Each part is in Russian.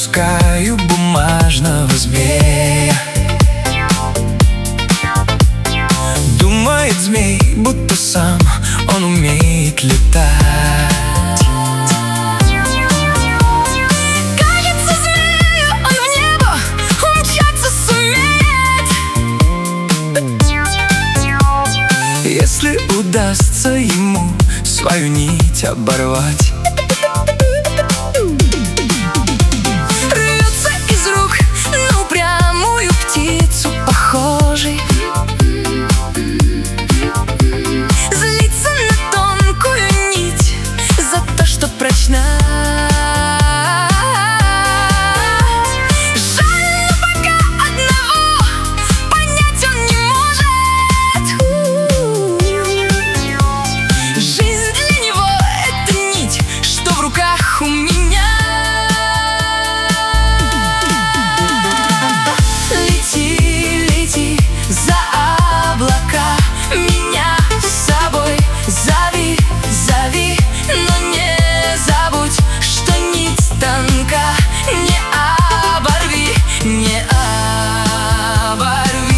запускаю бумажного змея. Думает змей, будто сам он умеет летать. Кажется, змею он в небо умчаться сумеет, если удастся ему свою нить оборвать. рвется из рук на упрямую птицу похожий, злится на тонкую нить за то, что прочна. Жаль, но пока одного понять он не может. Жизнь для него — это нить, что в руках у меня. Лети, лети за облака, меня с собой зови, зови, но не забудь, что нить тонка. Не оборви, не оборви,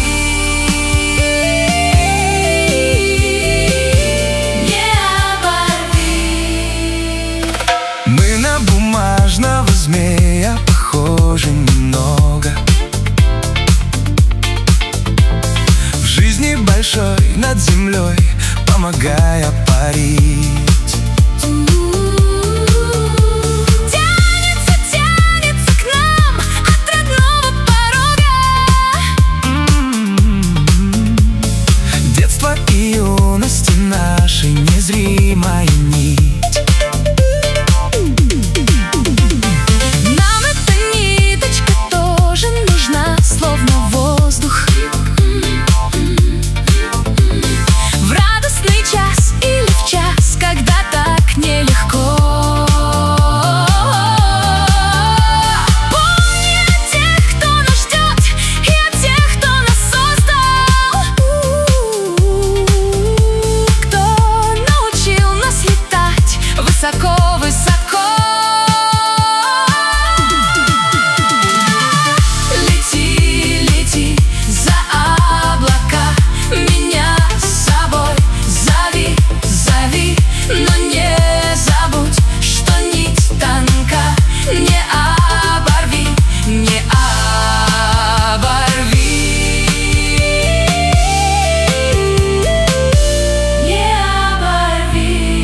не оборви. Мы на бумажного змея похожи немного. В жизни большой над землей помогая парить. Тянется, тянется к нам от родного порога. Детство и юности нашей незримая нить. Нам эта ниточка тоже нужна, словно воздух. В радостный час или в час, когда так нелегко. Помни о тех, кто нас ждет, и о тех, кто нас создал, кто научил нас летать высоко-высоко. Лети, лети за облака, меня с собой зови, зови, но не забудь, что нить тонка. Не оборви, не оборви, не оборви.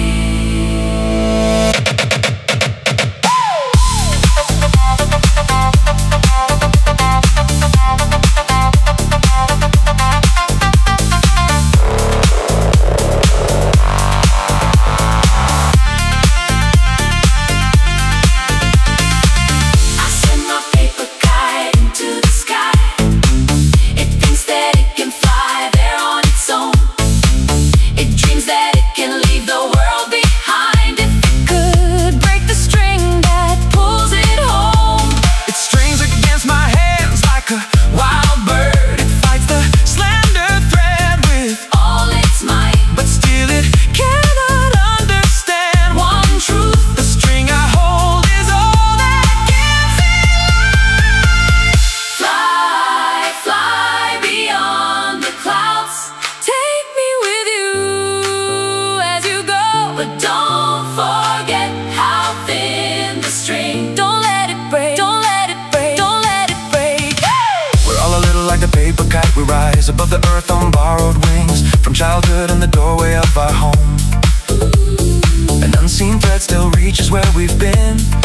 I send my paper kite into the sky. It thinks that it can fly there on its own. It dreams that it can leave the world behind. If it could break the string that pulls it home. It strains against my hands like a wild bird. It fights the slender thread with All its might, but still it cannot understand one truth. the string I hold is all that gives it life. Fly, fly beyond the clouds. Take me with you as you go, but don't forget how thin the string. Don't let it break, don't let it break, don't let it break. We're all a little like the paper kite. We rise above the earth on borrowed wings, from childhood in the doorway of our home. An unseen thread still reaches where we've been.